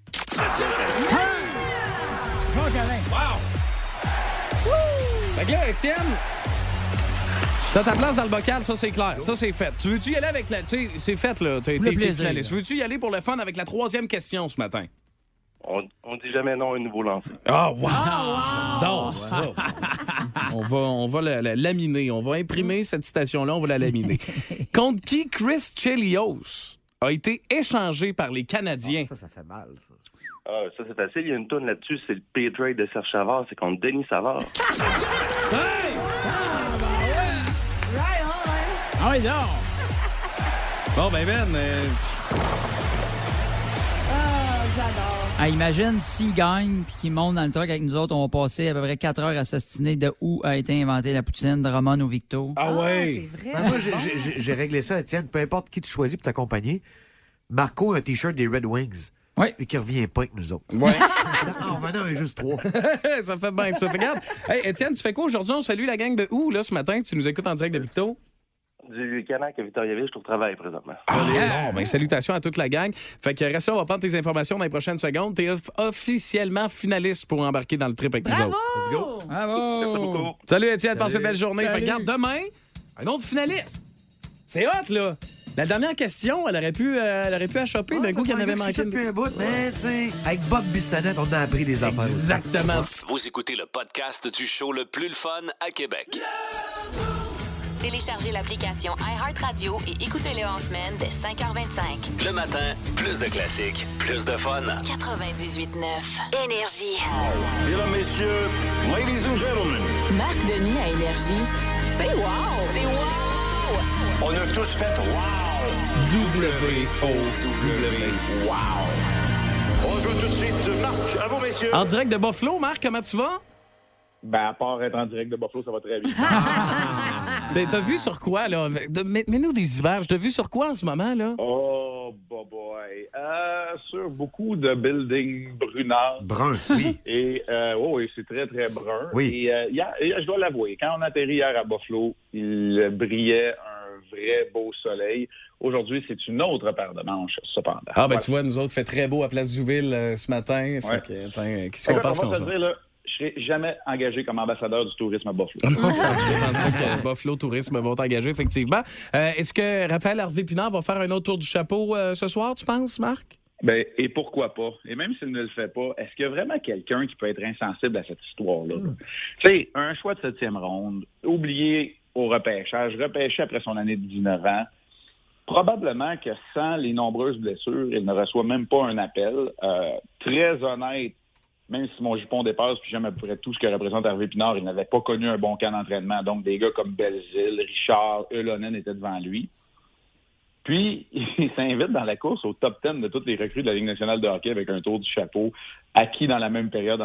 Jacques-Alain. Wow! Fait que là, Étienne, t'as ta place dans le bocal, ça c'est clair. Ça c'est fait. Tu veux-tu y aller avec la... Tu sais, c'est fait, là. T'es finaliste. Veux-tu y aller pour le fun avec la 3e question ce matin? On dit jamais non à un nouveau lancé. Ah, wow! J'adore ça! On va la laminer. On va imprimer cette citation-là, on va la laminer. Contre qui Chris Chelios a été échangé par les Canadiens? Ça fait mal, ça. Ah, ça, c'est facile. Il y a une tourne là-dessus. C'est le pay trade de Serge Savard. C'est contre Denis Savard. Hey! Right on! Ah oui, non! Bon, ben, J'adore. Imagine s'ils gagnent puis qu'ils montent dans le truck avec nous autres, on va passer à peu près 4 heures à s'ostiner de où a été inventée la poutine, de Ramon ou Victo. Ah ouais! C'est vrai. Moi, j'ai réglé ça, Étienne. Peu importe qui tu choisis pour t'accompagner, Marco a un T-shirt des Red Wings. Oui. Et qui revient pas avec nous autres. Ouais. En venant, il y a juste 3. Ça fait bien ça. Regarde. Hey, Étienne, tu fais quoi aujourd'hui? On salue la gang de où, là, ce matin? Tu nous écoutes en direct de Victo? Du Canac à Victoriaville, je trouve travail présentement. Bon, ben, salutations à toute la gang. Fait que reste là, on va prendre tes informations dans les prochaines secondes. T'es officiellement finaliste pour embarquer dans le trip avec nous autres. Let's go. Bravo! Salut Étienne, passe une belle journée. Fait que regarde, demain, un autre finaliste. C'est hot, là. La dernière question, elle aurait pu achoper d'un coup qu'il y en avait manqué. Depuis un bout, mais tu sais, avec Bob Bissonnette, on a appris des affaires. Exactement. Vous écoutez le podcast du show le plus le fun à Québec. Téléchargez l'application iHeartRadio et écoutez-le en semaine dès 5h25. Le matin, plus de classiques, plus de fun. 98.9 Énergie. Mesdames, messieurs, ladies and gentlemen. Marc Denis à Énergie. C'est wow! C'est wow! On a tous fait wow! W-O-W. Wow! On joue tout de suite. Marc, à vous, messieurs. En direct de Buffalo, Marc, comment tu vas? Ben, à part être en direct de Buffalo, ça va très bien. T'as vu sur quoi, là? Mets-nous des images. T'as vu sur quoi en ce moment, là? Oh, boy. Sur beaucoup de buildings brunâtres. Brun, oui. Et oui, c'est très, très brun. Oui. Et je dois l'avouer, quand on a atterri hier à Buffalo, il brillait un vrai beau soleil. Aujourd'hui, c'est une autre paire de manches, cependant. Ah, ben tu vois, nous autres, il fait très beau à Place Douville ce matin. Fait que, attends, qu'est-ce qu'on pense qu'on va? Je ne serai jamais engagé comme ambassadeur du tourisme à Buffalo. Je pense pas que Buffalo Tourisme vont t'engager, effectivement. Est-ce que Raphaël Harvey-Pinard va faire un autre tour du chapeau ce soir, tu penses, Marc? Ben, et pourquoi pas? Et même s'il ne le fait pas, est-ce qu'il y a vraiment quelqu'un qui peut être insensible à cette histoire-là? Tu sais, un choix de 7e ronde, oublié au repêchage, repêché après son année de 19 ans, probablement que sans les nombreuses blessures, il ne reçoit même pas un appel. Très honnête, même si mon jupon dépasse, puis j'aime à peu près tout ce que représente Hervé Pinard, il n'avait pas connu un bon camp d'entraînement. Donc, des gars comme Belzile, Richard, Eulonen étaient devant lui. Puis, il s'invite dans la course au top 10 de toutes les recrues de la Ligue nationale de hockey avec un tour du chapeau, acquis dans la même période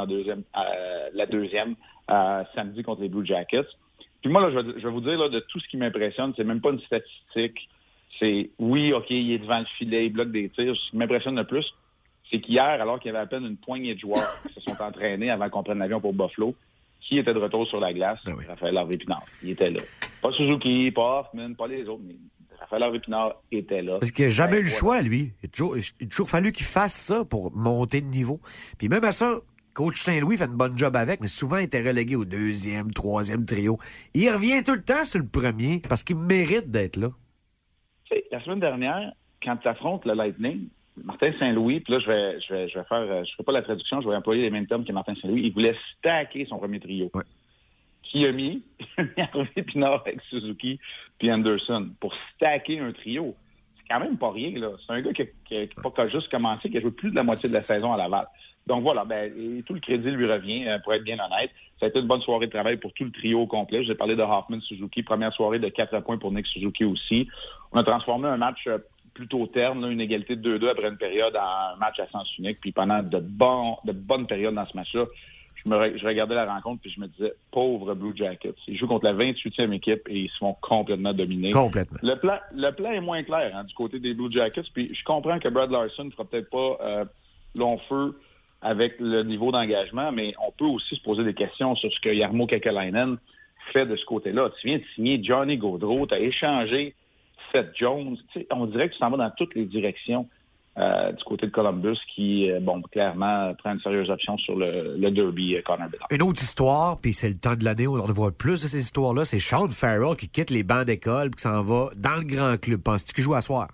la deuxième, samedi contre les Blue Jackets. Puis moi, là, je vais vous dire, là, de tout ce qui m'impressionne, c'est même pas une statistique. C'est, oui, OK, il est devant le filet, il bloque des tirs. Ce qui m'impressionne le plus, c'est qu'hier, alors qu'il y avait à peine une poignée de joueurs qui se sont entraînés avant qu'on prenne l'avion pour Buffalo, qui était de retour sur la glace? Ah oui. Raphaël Harvey-Pinard. Il était là. Pas Suzuki, pas Hoffman, pas les autres, mais Raphaël Harvey-Pinard était là. Parce qu'il n'a jamais eu le choix, lui. Il a toujours fallu qu'il fasse ça pour monter de niveau. Puis même à ça, Coach Saint-Louis fait une bonne job avec, mais souvent il était relégué au 2e, 3e trio. Il revient tout le temps sur le premier parce qu'il mérite d'être là. Tu sais, la semaine dernière, quand tu affrontes le Lightning, Martin Saint-Louis, puis là, je vais faire, je fais pas la traduction, je vais employer les mêmes termes que Martin Saint-Louis. Il voulait stacker son premier trio. Ouais. Qui a mis Harvey Pinard avec Suzuki puis Anderson pour stacker un trio. C'est quand même pas rien, là. C'est un gars qui a juste commencé, qui a joué plus de la moitié de la saison à Laval. Donc voilà, et tout le crédit lui revient, pour être bien honnête. Ça a été une bonne soirée de travail pour tout le trio au complet. J'ai parlé de Hoffman, Suzuki, première soirée de 4 points pour Nick Suzuki aussi. On a transformé un match plutôt terne, là, une égalité de 2-2 après une période en un match à sens unique. Puis pendant de bonnes périodes dans ce match-là, je regardais la rencontre puis je me disais, pauvre Blue Jackets. Ils jouent contre la 28e équipe et ils se font complètement dominer. Complètement. Le plan est moins clair du côté des Blue Jackets. Puis je comprends que Brad Larson ne fera peut-être pas long feu avec le niveau d'engagement, mais on peut aussi se poser des questions sur ce que Jarmo Kekalainen fait de ce côté-là. Tu viens de signer Johnny Gaudreau, tu as échangé Seth Jones. On dirait que tu t'en vas dans toutes les directions du côté de Columbus qui, clairement, prend une sérieuse option sur le derby Connor Bedard. Une autre histoire, puis c'est le temps de l'année où on en voit plus de ces histoires-là, c'est Sean Farrell qui quitte les bancs d'école et qui s'en va dans le grand club. Penses-tu qu'il joue à soir?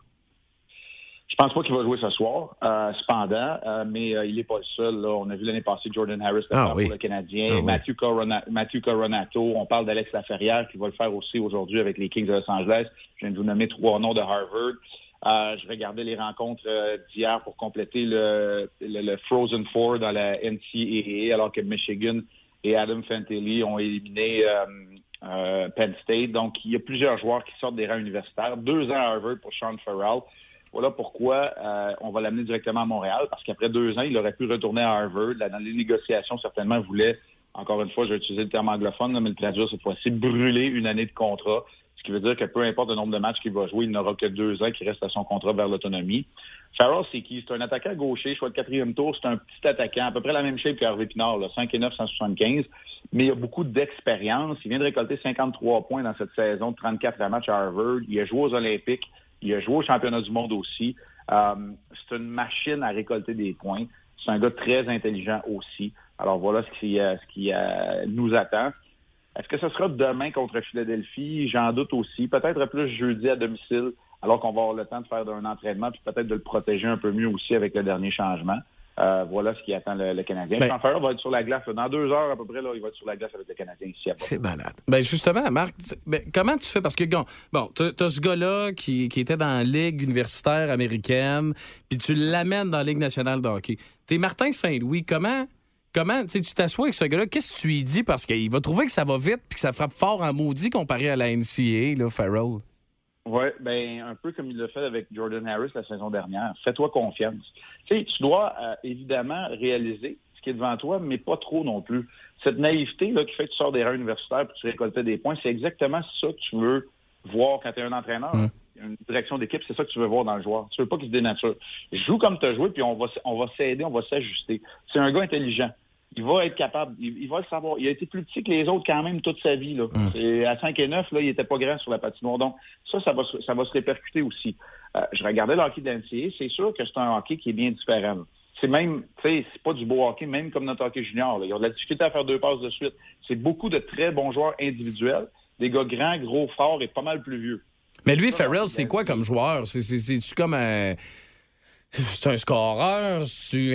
Je pense pas qu'il va jouer ce soir, cependant, mais il n'est pas le seul. Là. On a vu l'année passée Jordan Harris pour le Canadien, Matthew Coronato. On parle d'Alex Laferrière qui va le faire aussi aujourd'hui avec les Kings de Los Angeles. Je viens de vous nommer 3 noms de Harvard. Je regardais les rencontres d'hier pour compléter le Frozen Four dans la NCAA, alors que Michigan et Adam Fantilli ont éliminé Penn State. Donc, il y a plusieurs joueurs qui sortent des rangs universitaires. 2 ans à Harvard pour Sean Farrell. Voilà pourquoi on va l'amener directement à Montréal, parce qu'après 2 ans, il aurait pu retourner à Harvard. Là, dans les négociations, certainement, il voulait, encore une fois, je vais utiliser le terme anglophone, mais le traduire cette fois-ci, brûler une année de contrat. Ce qui veut dire que peu importe le nombre de matchs qu'il va jouer, il n'aura que 2 ans qui restent à son contrat vers l'autonomie. Farrell, c'est qui? C'est un attaquant gaucher, choix de 4e tour. C'est un petit attaquant, à peu près la même shape qu'Hervé Pinard, 5'9", 175. Mais il a beaucoup d'expérience. Il vient de récolter 53 points dans cette saison de 34 matchs à Harvard. Il a joué aux Olympiques. Il a joué au championnat du monde aussi. C'est une machine à récolter des points. C'est un gars très intelligent aussi. Alors voilà ce qui nous attend. Est-ce que ce sera demain contre Philadelphie? J'en doute aussi. Peut-être plus jeudi à domicile, alors qu'on va avoir le temps de faire un entraînement puis peut-être de le protéger un peu mieux aussi avec le dernier changement. Voilà ce qui attend le Canadien. Sean Farrell va être sur la glace. Dans 2 heures à peu près, là, il va être sur la glace avec le Canadien ici à Bordeaux. C'est malade. Ben justement, Marc, comment tu fais? Parce que, bon, t'as ce gars-là qui était dans la Ligue universitaire américaine, puis tu l'amènes dans la Ligue nationale de hockey. T'es Martin Saint-Louis. Comment tu t'assois avec ce gars-là? Qu'est-ce que tu lui dis? Parce qu'il va trouver que ça va vite puis que ça frappe fort en maudit comparé à la NCAA, là, Farrell. Oui, un peu comme il l'a fait avec Jordan Harris la saison dernière. Fais-toi confiance. Tu dois évidemment réaliser ce qui est devant toi, mais pas trop non plus. Cette naïveté là, qui fait que tu sors des rangs universitaires et tu récoltais des points, c'est exactement ça que tu veux voir quand tu es un entraîneur. Une direction d'équipe, c'est ça que tu veux voir dans le joueur. Tu veux pas qu'il se dénature. Joue comme tu as joué, puis on va s'aider, on va s'ajuster. C'est un gars intelligent. Il va être capable, il va le savoir. Il a été plus petit que les autres quand même toute sa vie. Là. À 5'9", là, il était pas grand sur la patinoire. Donc, ça va se répercuter aussi. Je regardais le hockey de l'NCAA, c'est sûr que c'est un hockey qui est bien différent. Là. C'est même, c'est pas du beau hockey, même comme notre hockey junior. Là. Ils ont de la difficulté à faire 2 passes de suite. C'est beaucoup de très bons joueurs individuels, des gars grands, gros, forts et pas mal plus vieux. Mais lui, Farrell, c'est quoi comme joueur? C'est-tu comme un... C'est un scoreur? C'est-tu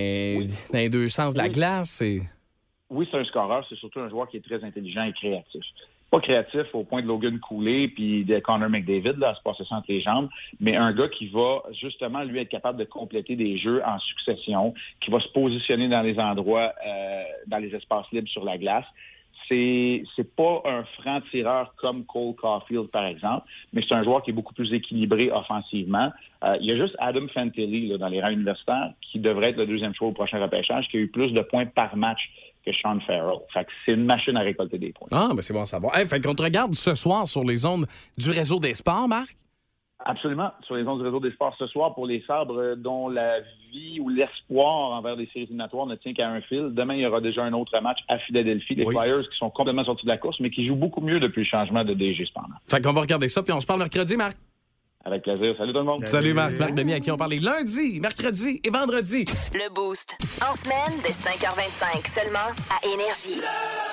dans les 2 sens de la glace? Oui, c'est un scoreur. C'est surtout un joueur qui est très intelligent et créatif. Pas créatif au point de Logan Cooley puis de Connor McDavid, là, à se passer ça entre les jambes, mais un gars qui va justement, lui, être capable de compléter des jeux en succession, qui va se positionner dans les endroits, dans les espaces libres sur la glace. C'est pas un franc-tireur comme Cole Caulfield, par exemple, mais c'est un joueur qui est beaucoup plus équilibré offensivement. Il y a juste Adam Fantilli là, dans les rangs universitaires qui devrait être le 2e choix au prochain repêchage, qui a eu plus de points par match que Sean Farrell. Fait que c'est une machine à récolter des points. Ah, ben c'est bon à savoir. Fait qu'on te regarde ce soir sur les ondes du Réseau des sports, Marc? Absolument. Sur les ondes du Réseau des sports ce soir pour les Sabres dont la vie ou l'espoir envers des séries éliminatoires ne tient qu'à un fil. Demain, il y aura déjà un autre match à Philadelphie. Les Flyers qui sont complètement sortis de la course, mais qui jouent beaucoup mieux depuis le changement de DG cependant. Fait qu'on va regarder ça, puis on se parle mercredi, Marc. Avec plaisir. Salut tout le monde. Salut Marc. Marc Denis à qui on parlait lundi, mercredi et vendredi. Le Boost. En semaine, dès 5h25, seulement à Énergie.